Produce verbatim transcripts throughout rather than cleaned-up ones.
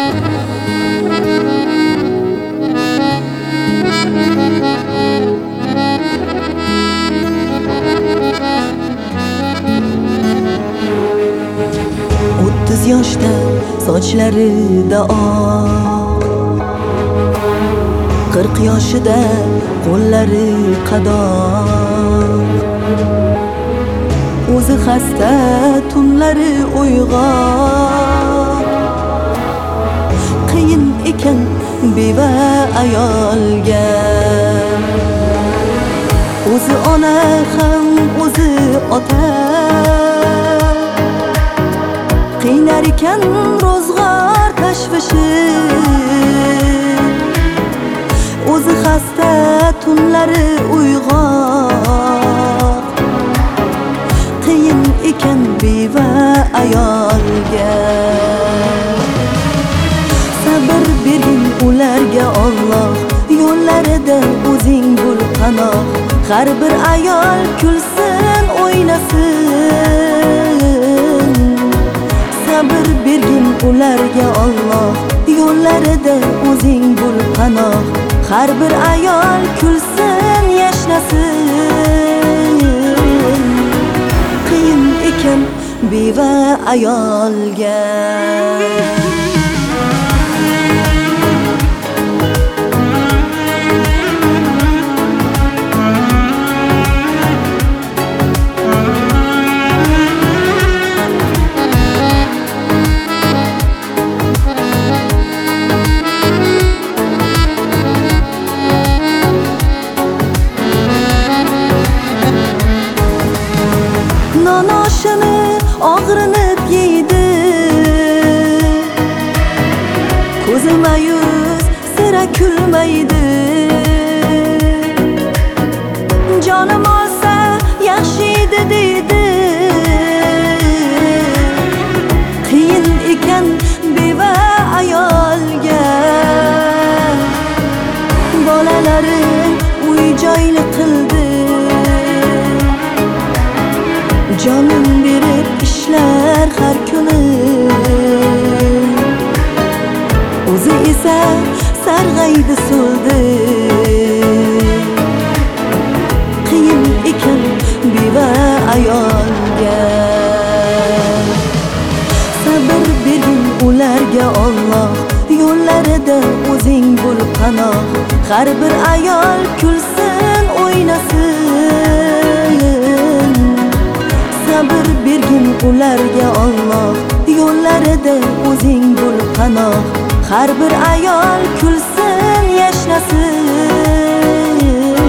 O'ttiz yoshda sochlarida oq, qirq yoshida qo'llari qadoq. O'zi xasta, tunlari uyg'oq. Qiyin ekan beva ayolga. O'zi ona ham o'zi ota. Qiynar ekan ro'zg'or tashvishi. O'zi xasta, tunlari uyg'oq. Qiyin ekan beva ayolga. Sabr bergin ularga Alloh, yo'llarida o'zing bo'l panoh. Har bir ayol kulsin, o'ynasin. Sabr bergin ularga Alloh, yo'llarida o'zing bo'l panoh. Har bir ayol kulsin, yashnasin. Qiyin ekan beva ayolga. Nonoshini og'rinib yeydi, ko'zi mayus sira kulmaydi. Jonim olsa yaxshi edi deydi. Qiyin ekan beva ayolga. Bolalari uy-joyli qildi. Jonim berib ishlar har kuni. O'zi esa sarg'aydi so'ldi. Qiyin ekan beva ayolga. Sabr bergin ularga Alloh, yo'llarida o'zing bo'l panoh. Har bir ayol kulsin, o'ynasin. Sabr bergin ularga Alloh, yo'llarida o'zing bo'l panoh. Har bir ayol kulsin, yashnasin.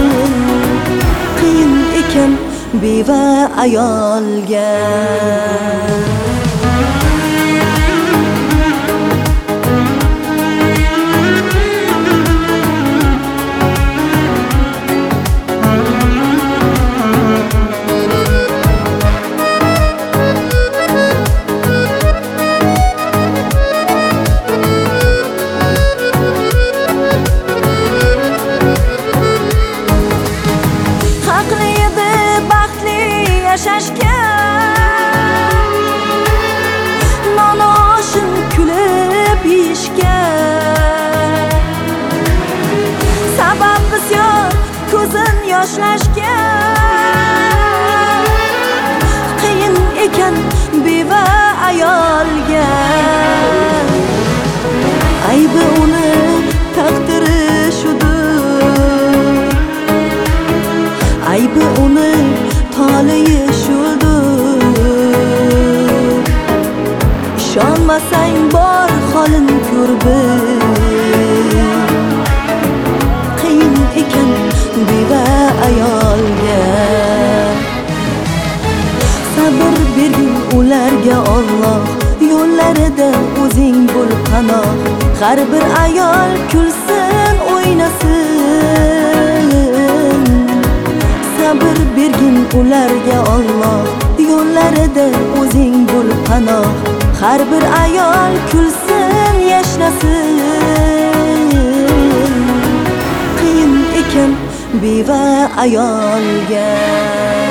Qiyin ekan beva ayolga. Yashashga nonoshim kulib yeyishga. Sabab bisyor ko'zin yoshlashga. Qiyin ekan beva ayolga. Aybi uni taqdiri shudur. Aybi uni toliyi shudur. Ishonmasang bor holin ko'r bil. Qiyin ekan beva ayolga. Sabr bergin ularga Alloh, yo'llarida o'zing bo'l panoh. Har bir ayol kulsin, o'ynasin. Sabr bergin ularga Alloh, yo'llarida o'zing bo'l panoh. Har bir ayol kulsin, yashnasin. Qiyin ekan beva ayolga.